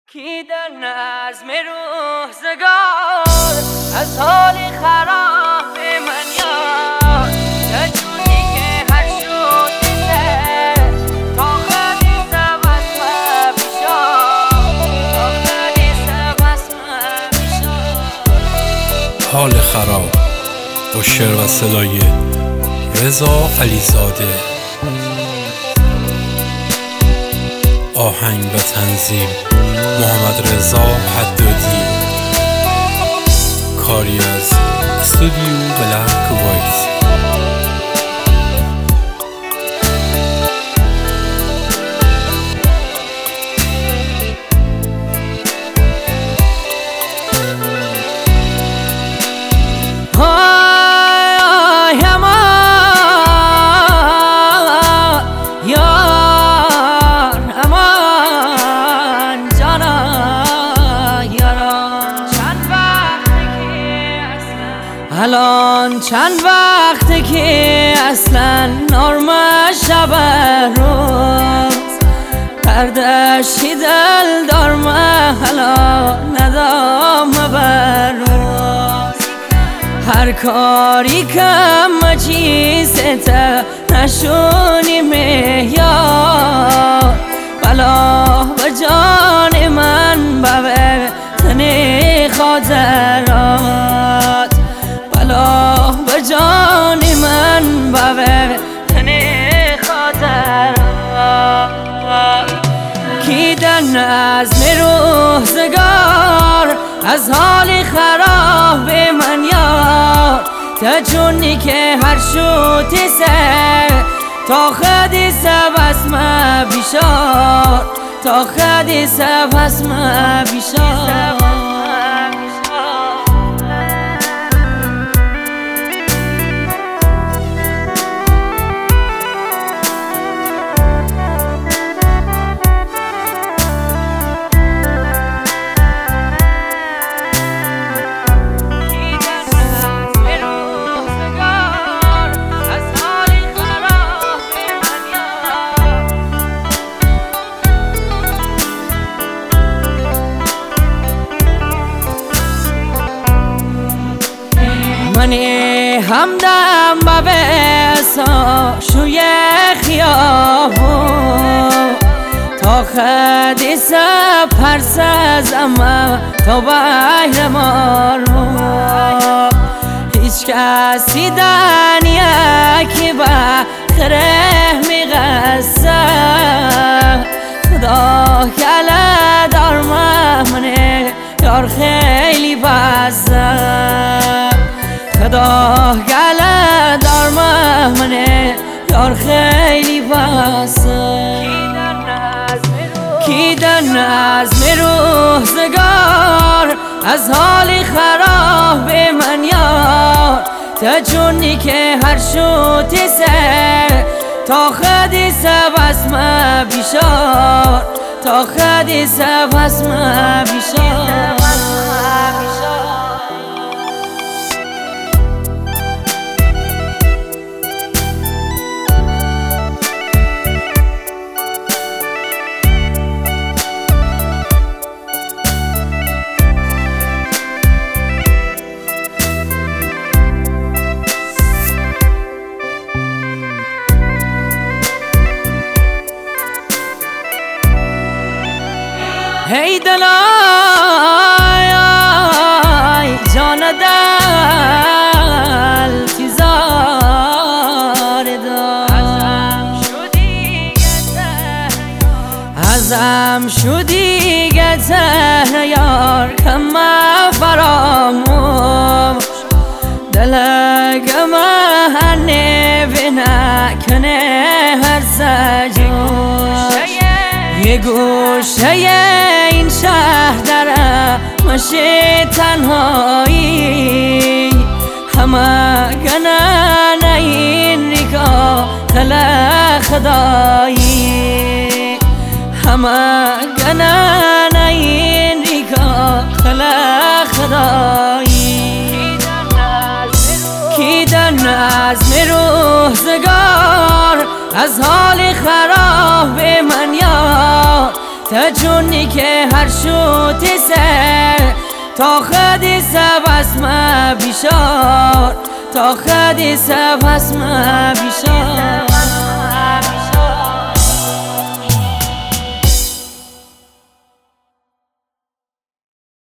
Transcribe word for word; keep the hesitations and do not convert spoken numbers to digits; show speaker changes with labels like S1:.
S1: کی در نظم روزگار از حال خراب من یار تجونی که هر شد دیده تا خدیسه بسمه بیشار تا خدیسه بسمه بیشار.
S2: حال خراب با شعر و صدای رضا علیزاده، آهنگ و تنظیم محمد رضا حدادی، کاری از استودیو بلک وایت.
S1: الان چند وقته که اصلا نرم شب روز دردشی دل دارمه حالا ندام بر روز هر کاری کم چیزت نشونی میاد بلا به جان من ببه تنی خاطرات بلا به جان من ببه تنی خاطرات. کی در نظم روزگار از حال خراب من یار تجونی که هر شوتی سه تا خدیسه بسمه بیشار تا خدیسه بسمه بیشار. منی همدم با بسا شوی خیابون تا خدیسه پرسزم تا بحر مارو هیچ کسی دنیا که بخره میغسه خدا کله دارمه منه یار خیلی بزه خدا گله دارمه منه یار خیلی بسه. کی در نظم روزگار از حال خراب من یار تجونی که هر شوتی سه تا خدیسه بسمه بیشار تا خدیسه بسمه بیشار. هی دلای جان دل تیزار دار ازم شدی گته یار کم فراموش دلگم هنه نکنه هر سجوش یه گوشه این شهر داره مشه تنهایی همه گنن این نگاه خلا خدایی همه گنن این نگاه خلا خدایی. کی در نظم روزگار از حال خراب من یار تجون شونی که هر شو تسر تا خدی سب اسم بیشار تا خدی سب اسم بیشار